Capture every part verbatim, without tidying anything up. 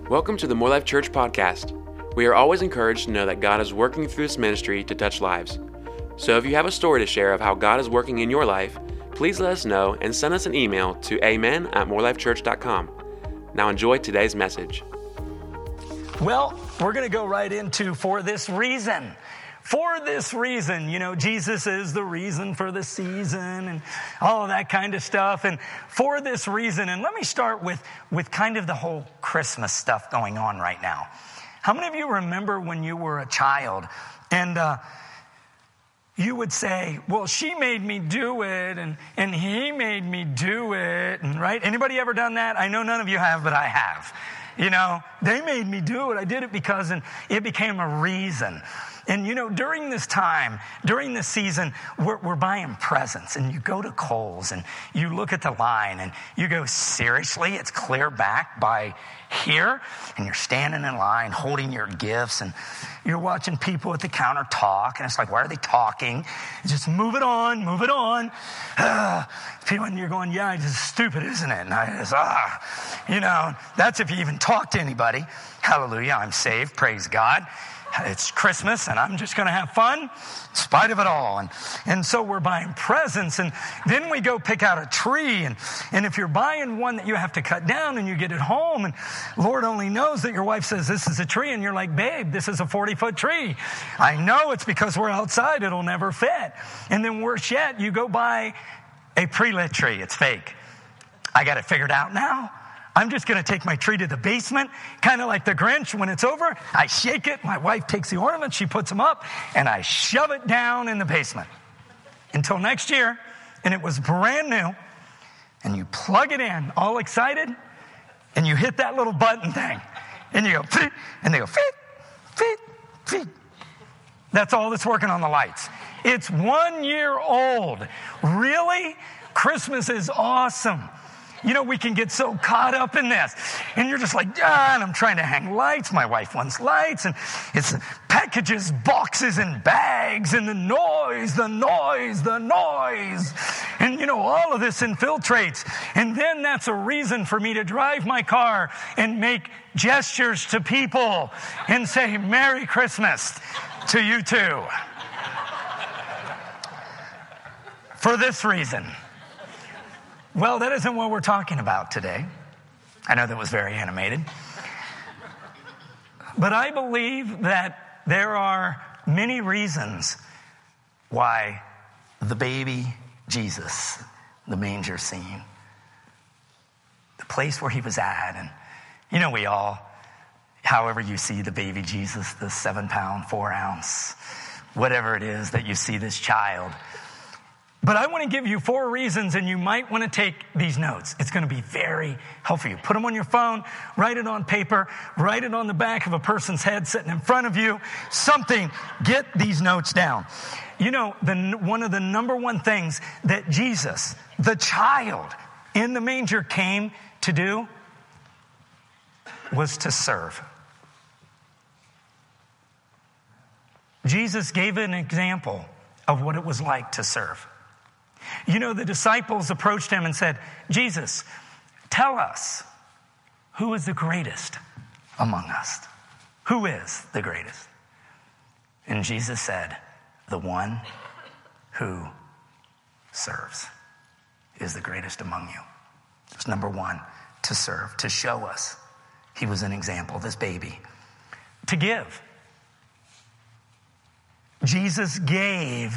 Welcome to the More Life Church podcast. We are always encouraged to know that God is working through this ministry to touch lives. So if you have a story to share of how God is working in your life, please let us know and send us an email to amen at morelifechurch dot com. Now enjoy today's message. Well, we're going to go right into For This Reason. For this reason, you know, Jesus is the reason for the season and all of that kind of stuff. And for this reason, and let me start with, with kind of the whole Christmas stuff going on right now. How many of you remember when you were a child and uh, you would say, well, she made me do it and, and he made me do it, and right? Anybody ever done that? I know none of you have, but I have. You know, they made me do it. I did it because, and it became a reason. And, you know, during this time, during this season, we're, we're buying presents. And you go to Kohl's and you look at the line and you go, seriously, it's clear back by here? And you're standing in line holding your gifts and you're watching people at the counter talk. And it's like, why are they talking? Just move it on, move it on. Uh, people, and you're going, yeah, it's just stupid, isn't it? And I just, ah, you know, that's if you even talk to anybody. Hallelujah, I'm saved, praise God. It's Christmas and I'm just going to have fun in spite of it all. And, and so we're buying presents and then we go pick out a tree. And, and if you're buying one that you have to cut down and you get it home and Lord only knows that your wife says this is a tree and you're like, babe, this is a forty foot tree. I know it's because we're outside. It'll never fit. And then worse yet, you go buy a pre-lit tree. It's fake. I got it figured out now. I'm just going to take my tree to the basement, kind of like the Grinch. When it's over, I shake it. My wife takes the ornaments, she puts them up, and I shove it down in the basement until next year. And it was brand new. And you plug it in, all excited, and you hit that little button thing. And you go, Pheet, and they go, feet, feet, feet. That's all that's working on the lights. It's one year old. Really? Christmas is awesome. You know, we can get so caught up in this. And you're just like, ah, and I'm trying to hang lights. My wife wants lights. And it's packages, boxes, and bags. And the noise, the noise, the noise. And, you know, all of this infiltrates. And then that's a reason for me to drive my car and make gestures to people and say, Merry Christmas to you too. For this reason. Well, that isn't what we're talking about today. I know that was very animated. But I believe that there are many reasons why the baby Jesus, the manger scene, the place where he was at, and you know we all, however you see the baby Jesus, the seven pound, four ounce, whatever it is that you see this child. But I want to give you four reasons, and you might want to take these notes. It's going to be very helpful for you. Put them on your phone, write it on paper, write it on the back of a person's head sitting in front of you. Something, get these notes down. You know, the, one of the number one things that Jesus, the child in the manger, came to do was to serve. Jesus gave an example of what it was like to serve. You know, the disciples approached him and said, Jesus, tell us, who is the greatest among us? Who is the greatest? And Jesus said, the one who serves is the greatest among you. It's number one, to serve, to show us. He was an example, this baby. To give. Jesus gave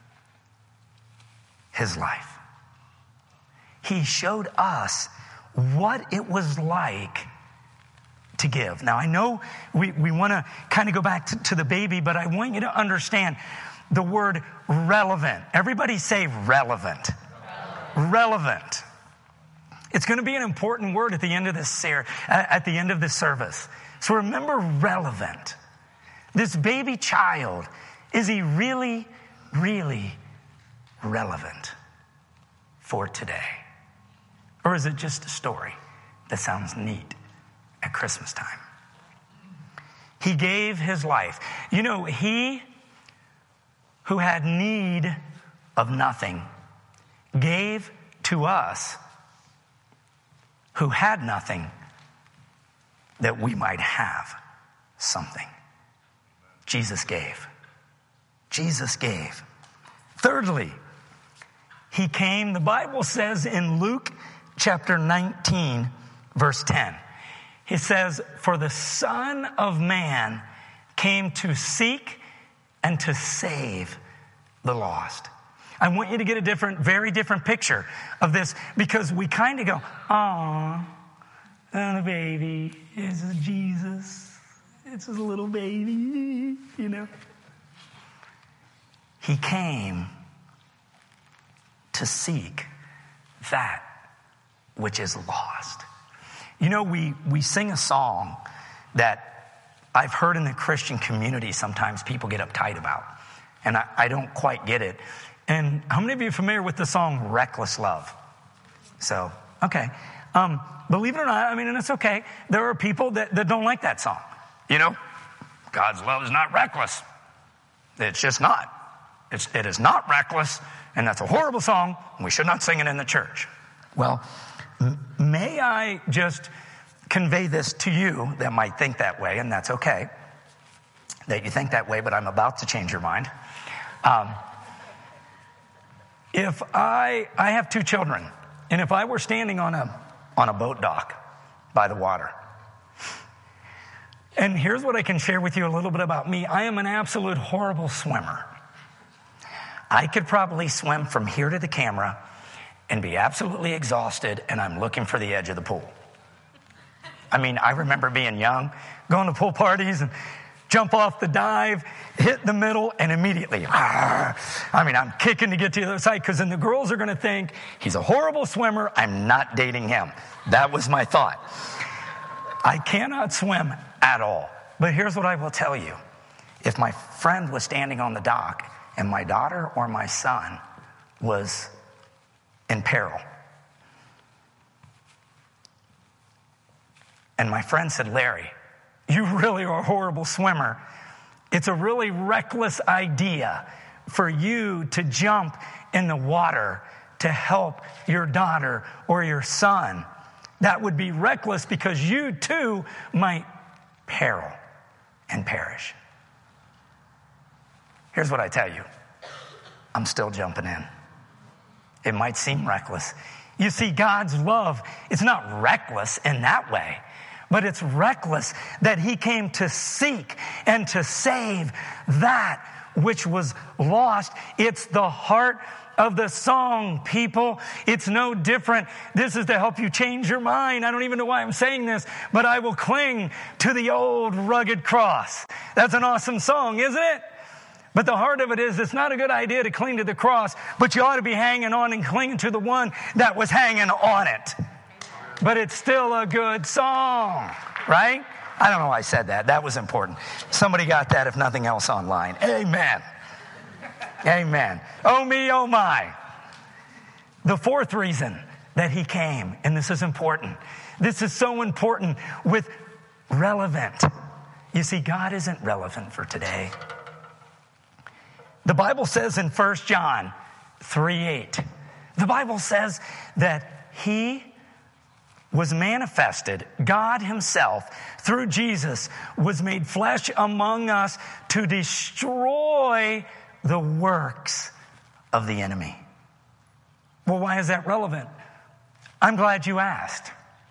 his life. He showed us what it was like to give. Now, I know we, we want to kind of go back to, to the baby, but I want you to understand the word relevant. Everybody say relevant. Relevant. Relevant. It's going to be an important word at the end of this ser- at the end of this service. So remember relevant. This baby child, is he really, really relevant for today? Or is it just a story that sounds neat at Christmas time? He gave his life. You know, he who had need of nothing gave to us who had nothing that we might have something. Jesus gave. Jesus gave. Thirdly, he came, the Bible says in Luke chapter nineteen, verse ten, he says, for the Son of Man came to seek and to save the lost. I want you to get a different, very different picture of this, because we kind of go, aw, oh, the baby, this is Jesus. It's a little baby, you know. He came to seek that which is lost. You know, we, we sing a song that I've heard in the Christian community sometimes people get uptight about, and I, I don't quite get it. And how many of you are familiar with the song Reckless Love? So, okay. Um, believe it or not, I mean, and it's okay, there are people that, that don't like that song. You know, God's love is not reckless. It's just not. It's, it is not reckless, and that's a horrible song, and we should not sing it in the church. Well, m- may I just convey this to you that might think that way, and that's okay, that you think that way, but I'm about to change your mind. Um, if I, I have two children, and if I were standing on a, on a boat dock by the water, and here's what I can share with you a little bit about me. I am an absolute horrible swimmer. I could probably swim from here to the camera and be absolutely exhausted, and I'm looking for the edge of the pool. I mean, I remember being young, going to pool parties and jump off the dive, hit the middle, and immediately, ah, I mean, I'm kicking to get to the other side, because then the girls are going to think he's a horrible swimmer. I'm not dating him. That was my thought. I cannot swim at all. But here's what I will tell you. If my friend was standing on the dock and my daughter or my son was in peril, and my friend said, Larry, you really are a horrible swimmer. It's a really reckless idea for you to jump in the water to help your daughter or your son. That would be reckless, because you too might peril and perish. Here's what I tell you. I'm still jumping in. It might seem reckless. You see, God's love, it's not reckless in that way, but it's reckless that he came to seek and to save that which was lost. It's the heart of the song, people. It's no different. This is to help you change your mind. I don't even know why I'm saying this, but I will cling to the old rugged cross. That's an awesome song, isn't it? But the heart of it is, it's not a good idea to cling to the cross, but you ought to be hanging on and clinging to the one that was hanging on it. But it's still a good song, right? I don't know why I said that. That was important. Somebody got that, if nothing else, online. Amen. Amen. Oh me, oh my. The fourth reason that he came, and this is important. This is so important with relevant. You see, God isn't relevant for today. The Bible says in First John three eight, the Bible says that he was manifested, God himself, through Jesus, was made flesh among us to destroy the works of the enemy. Well, why is that relevant? I'm glad you asked.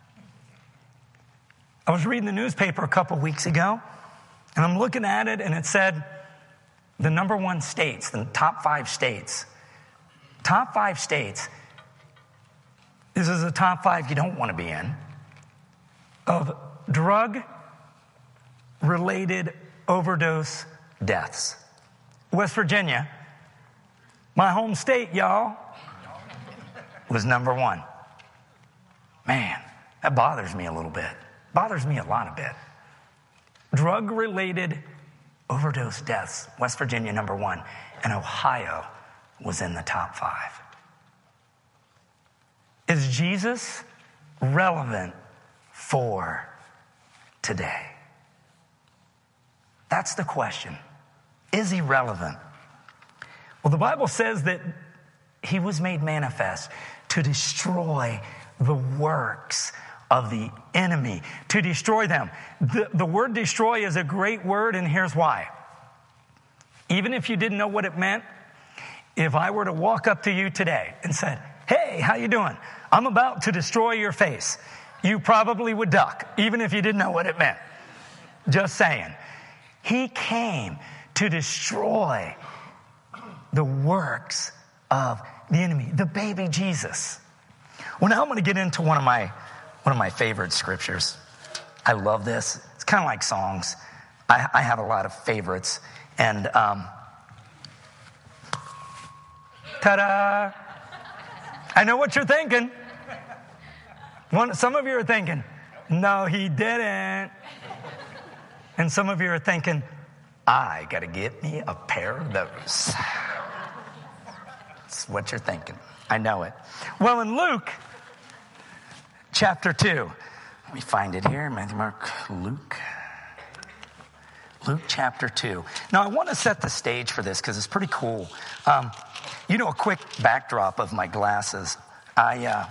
I was reading the newspaper a couple weeks ago, and I'm looking at it, and it said the number one states, the top five states, top five states, this is the top five you don't want to be in, of drug-related overdose deaths. West Virginia, my home state, y'all, was number one. Man, that bothers me a little bit. Bothers me a lot of bit. Drug-related overdose deaths, West Virginia number one, and Ohio was in the top five. Is Jesus relevant for today? That's the question. Is he relevant? Well, the Bible says that he was made manifest to destroy the works of the enemy, to destroy them. The, the word destroy is a great word, and here's why. Even if you didn't know what it meant, if I were to walk up to you today and said, hey, how you doing? I'm about to destroy your face. You probably would duck, even if you didn't know what it meant. Just saying. He came to destroy the works of the enemy, the baby Jesus. Well, now I'm going to get into one of my one of my favorite scriptures. I love this. It's kind of like songs. I, I have a lot of favorites. And um, ta-da! I know what you're thinking. One, some of you are thinking, no, he didn't. And some of you are thinking, I got to get me a pair of those. That's what you're thinking. I know it. Well, in Luke chapter two, let me find it here. Matthew, Mark, Luke. Luke chapter two. Now, I want to set the stage for this because it's pretty cool. Um, you know, a quick backdrop of my glasses. I, uh,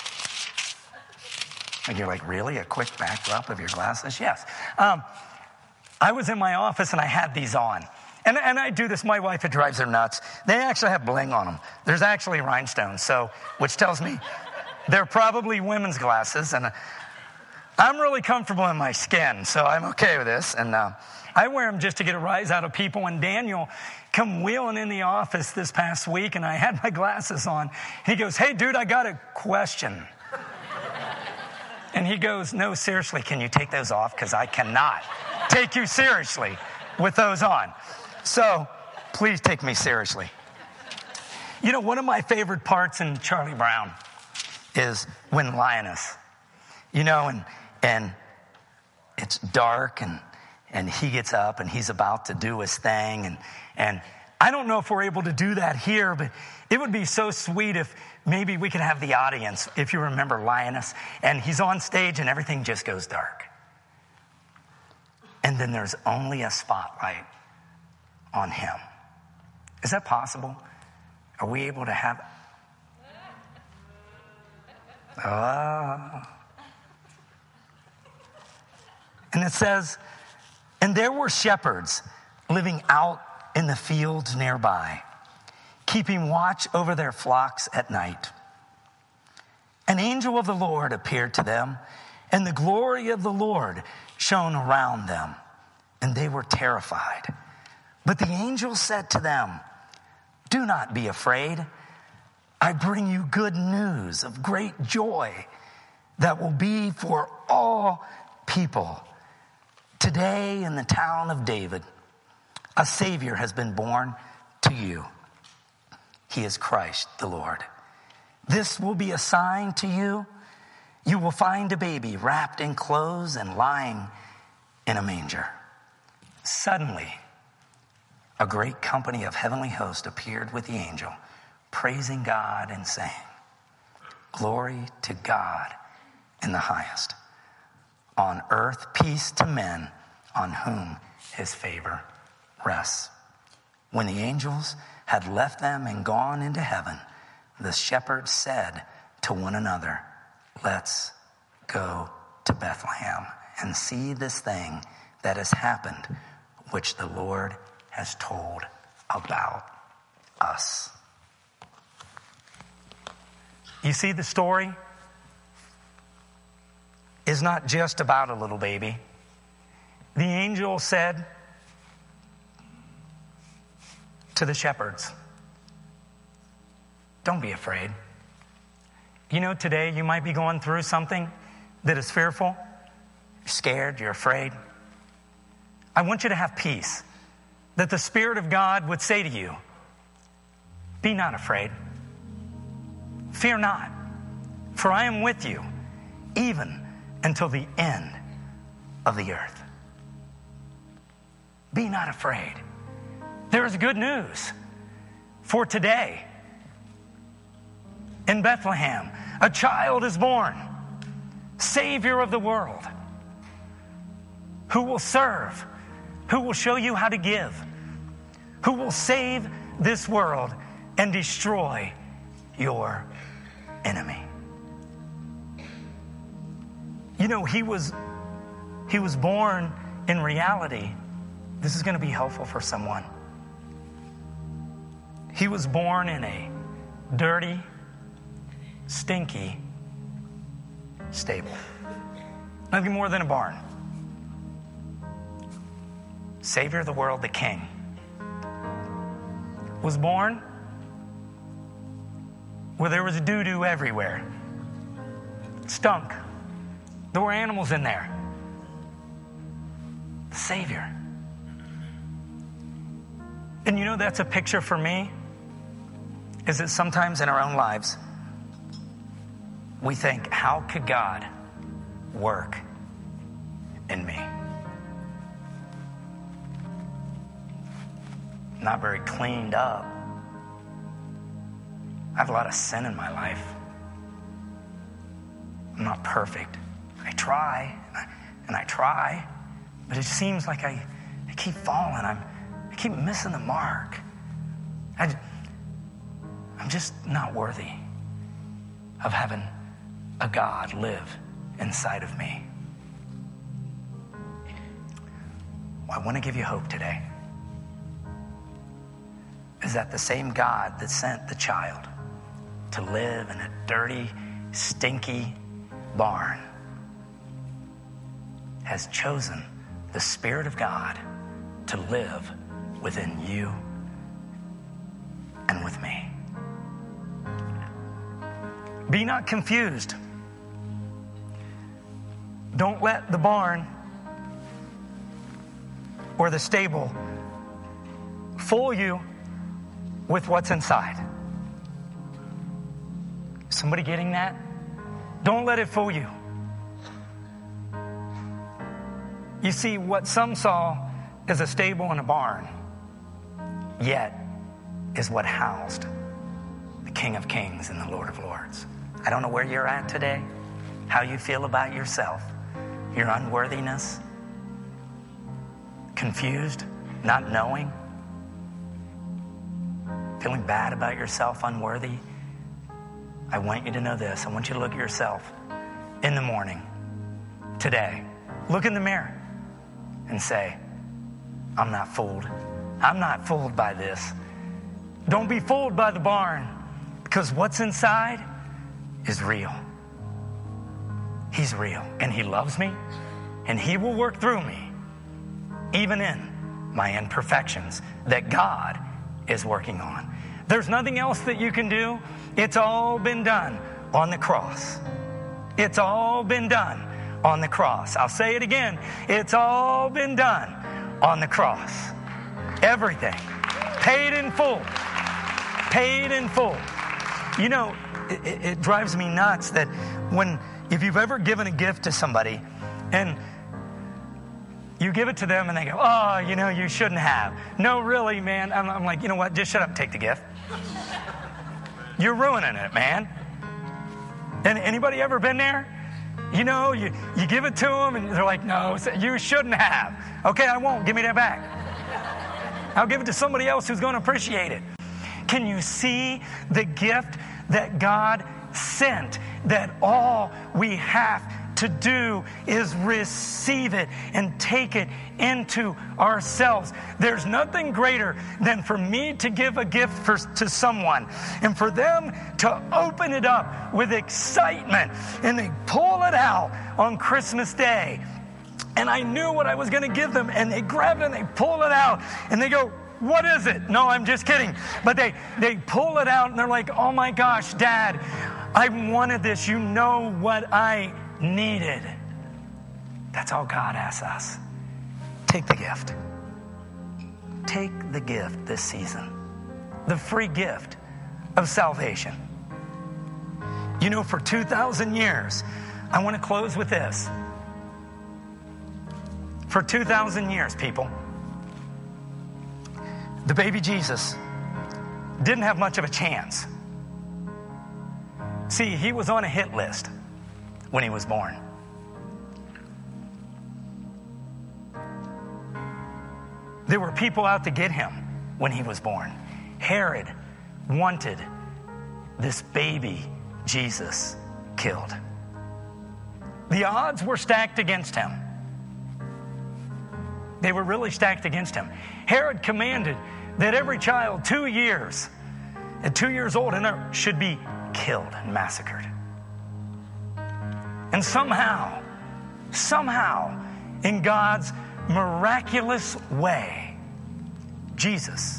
and you're like, really? A quick backdrop of your glasses? Yes. Um, I was in my office and I had these on. And, and I do this. My wife, it drives her nuts. They actually have bling on them. There's actually rhinestones, so which tells me they're probably women's glasses. And I'm really comfortable in my skin, so I'm okay with this. And uh, I wear them just to get a rise out of people. And Daniel come wheeling in the office this past week, and I had my glasses on. He goes, hey, dude, I got a question. And he goes, no, seriously, can you take those off? Because I cannot take you seriously with those on. So please take me seriously. You know, one of my favorite parts in Charlie Brown is when Linus, you know, and and it's dark and and he gets up and he's about to do his thing. And, and I don't know if we're able to do that here, but it would be so sweet if maybe we could have the audience, if you remember Linus, and he's on stage and everything just goes dark. And then there's only a spotlight on him. Is that possible? Are we able to have... Uh, and it says, and there were shepherds living out in the fields nearby, keeping watch over their flocks at night. An angel of the Lord appeared to them, and the glory of the Lord shone around them, and they were terrified. But the angel said to them, do not be afraid. I bring you good news of great joy that will be for all people. Today in the town of David, a Savior has been born to you. He is Christ the Lord. This will be a sign to you. You will find a baby wrapped in clothes and lying in a manger. Suddenly, a great company of heavenly hosts appeared with the angel, praising God and saying, glory to God in the highest. On earth, peace to men on whom his favor rests. When the angels had left them and gone into heaven, the shepherds said to one another, let's go to Bethlehem and see this thing that has happened, which the Lord has told about us. You see, the story is not just about a little baby. The angel said to the shepherds, don't be afraid. You know, today you might be going through something that is fearful. You're scared, you're afraid. I want you to have peace, that the Spirit of God would say to you, be not afraid. Fear not, for I am with you, even until the end of the earth. Be not afraid. There is good news for today. In Bethlehem, a child is born, Savior of the world, who will serve, who will show you how to give, who will save this world and destroy your enemy. You know, he was, he was born in reality. This is going to be helpful for someone. He was born in a dirty, stinky stable. Nothing more than a barn. Savior of the world, the King, was born where there was doo-doo everywhere. It stunk. There were animals in there. The Savior. And you know, that's a picture for me, is that sometimes in our own lives, we think, how could God work in me? Not very cleaned up. I have a lot of sin in my life. I'm not perfect. I try, and I, and I try, but it seems like I, I keep falling. I'm, I keep missing the mark. I, I'm just not worthy of having a God live inside of me. Well, I want to give you hope today. Is that the same God that sent the child to live in a dirty, stinky barn has chosen the Spirit of God to live within you and with me. Be not confused. Don't let the barn or the stable fool you with what's inside. Somebody getting that? Don't let it fool you. You see, what some saw as a stable and a barn, yet is what housed the King of Kings and the Lord of Lords. I don't know where you're at today, how you feel about yourself, your unworthiness, confused, not knowing, feeling bad about yourself, unworthy. I want you to know this. I want you to look at yourself in the morning, today. Look in the mirror and say, I'm not fooled. I'm not fooled by this. Don't be fooled by the barn, because what's inside is real. He's real, and he loves me, and he will work through me, even in my imperfections that God is working on. There's nothing else that you can do. It's all been done on the cross. It's all been done on the cross. I'll say it again. It's all been done on the cross. Everything. Paid in full. Paid in full. You know, it, it, it drives me nuts that when, if you've ever given a gift to somebody and you give it to them and they go, oh, you know, you shouldn't have. No, really, man. I'm, I'm like, you know what? Just shut up and take the gift. You're ruining it, man. And anybody ever been there? You know, you, you give it to them and they're like, no, you shouldn't have. Okay, I won't. Give me that back. I'll give it to somebody else who's going to appreciate it. Can you see the gift that God sent? That all we have to do is receive it and take it into ourselves. There's nothing greater than for me to give a gift for, to someone and for them to open it up with excitement and they pull it out on Christmas Day. And I knew what I was going to give them, and they grab it and they pull it out and they go, what is it? No, I'm just kidding. But they, they pull it out and they're like, oh my gosh, Dad, I wanted this. You know what I needed. That's all God asks us. Take the gift. Take the gift this season. The free gift of salvation. You know, for two thousand years, I want to close with this. For two thousand years, people, the baby Jesus didn't have much of a chance. See, he was on a hit list when he was born. There were people out to get him when he was born. Herod wanted this baby Jesus killed. The odds were stacked against him. They were really stacked against him. Herod commanded that every child two years, at two years old and up, should be killed and massacred. And somehow, somehow, in God's miraculous way, Jesus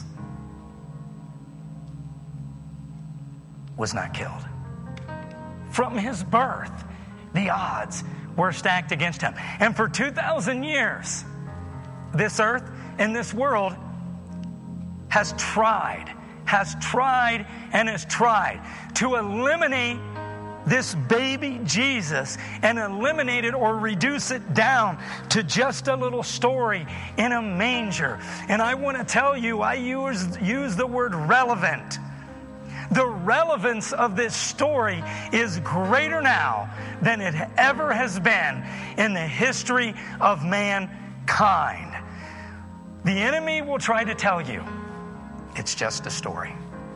was not killed. From his birth, the odds were stacked against him. And for two thousand years, this earth and this world has tried, has tried and has tried to eliminate this baby Jesus and eliminate it or reduce it down to just a little story in a manger. And I want to tell you, I use, use the word relevant. The relevance of this story is greater now than it ever has been in the history of mankind. The enemy will try to tell you it's just a story.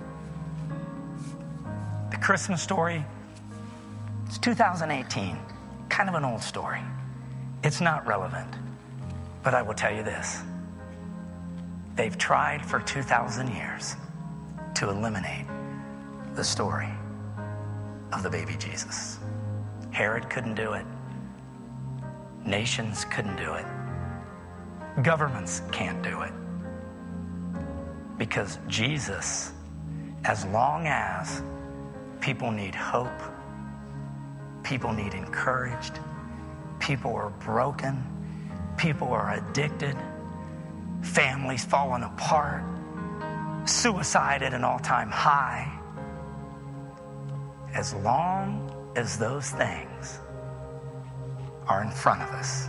The Christmas story, it's two thousand eighteen, kind of an old story. It's not relevant. But I will tell you this. They've tried for two thousand years to eliminate the story of the baby Jesus. Herod couldn't do it. Nations couldn't do it. Governments can't do it. Because Jesus, as long as people need hope, people need encouraged, people are broken, people are addicted, families falling apart, suicide at an all-time high, as long as those things are in front of us,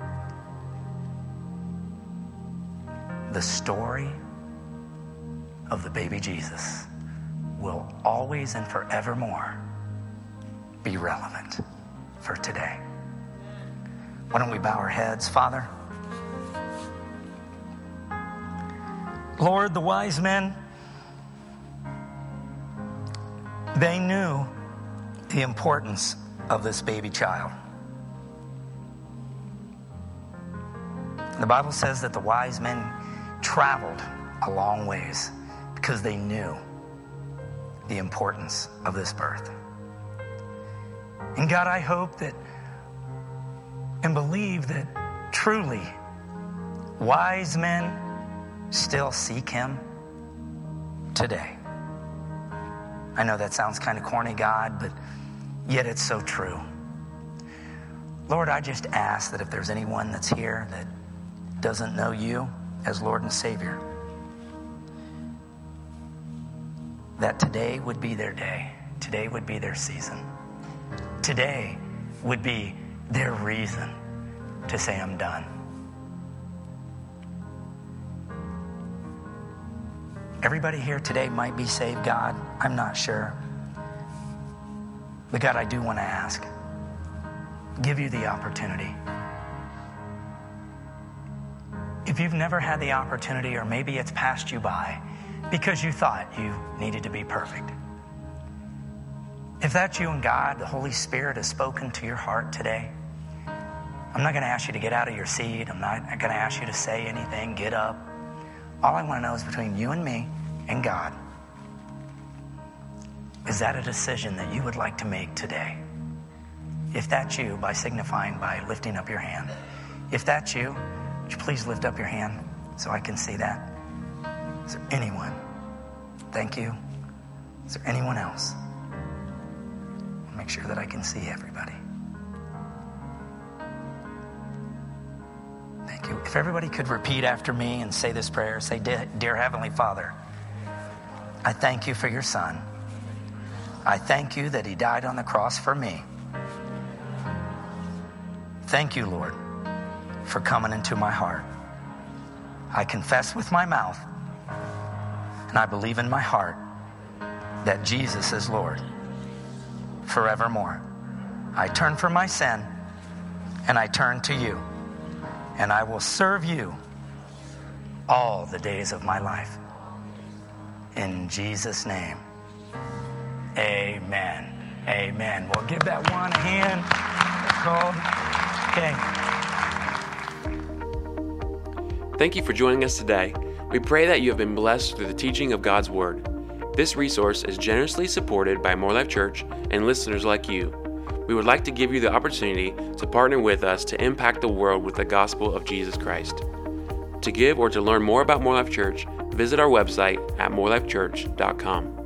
the story of the baby Jesus will always and forevermore be relevant for today. Why don't we bow our heads, Father? Lord, the wise men, they knew the importance of this baby child. The Bible says that the wise men traveled a long ways because they knew the importance of this birth. And God, I hope that and believe that truly wise men still seek him today. I know that sounds kind of corny, God, but yet it's so true. Lord, I just ask that if there's anyone that's here that doesn't know you as Lord and Savior, that today would be their day. Today would be their season. Today would be their reason to say, I'm done. Everybody here today might be saved, God. I'm not sure. But God, I do want to ask, give you the opportunity. If you've never had the opportunity, or maybe it's passed you by because you thought you needed to be perfect. If that's you and God, the Holy Spirit has spoken to your heart today, I'm not going to ask you to get out of your seat. I'm not going to ask you to say anything, get up. All I want to know is between you and me and God. Is that a decision that you would like to make today? If that's you, by signifying by lifting up your hand. If that's you, would you please lift up your hand so I can see that? Is there anyone? Thank you. Is there anyone else? I'll make sure that I can see everybody. Thank you. If everybody could repeat after me and say this prayer, say, Dear Heavenly Father, I thank you for your Son. I thank you that he died on the cross for me. Thank you, Lord, for coming into my heart. I confess with my mouth and I believe in my heart that Jesus is Lord forevermore. I turn from my sin and I turn to you, and I will serve you all the days of my life. In Jesus' name, amen. Amen. Well, give that one a hand. called. Okay. Thank you for joining us today. We pray that you have been blessed through the teaching of God's Word. This resource is generously supported by More Life Church and listeners like you. We would like to give you the opportunity to partner with us to impact the world with the gospel of Jesus Christ. To give or to learn more about More Life Church, visit our website at more life church dot com.